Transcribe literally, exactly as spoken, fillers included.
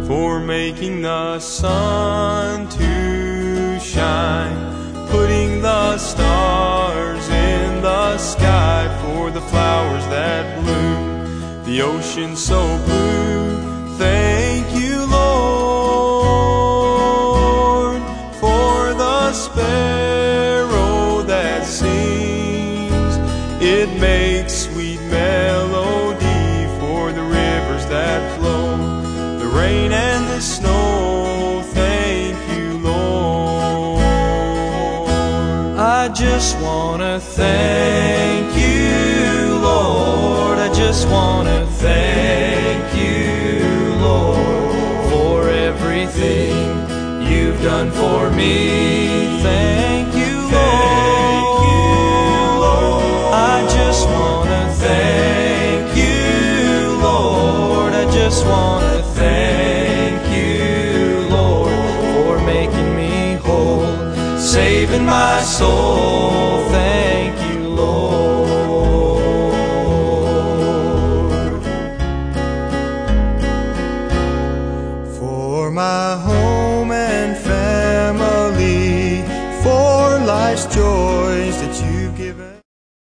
for making the sun to shine, putting the stars in the sky, for the flowers that bloom, the ocean so blue. Thank you, Lord, for the sparrow that sings. It makes sweet melody for the rivers that flow, the rain and the snow. Thank you, Lord. I just want to thank you, Lord. I just want to thank you, Lord, for everything you've done for me. Thank you, Lord. I just want to thank you, Lord. I just want to thank you, Lord, for making me whole, saving my soul. Thank you, Lord. For my home and family, for life's joy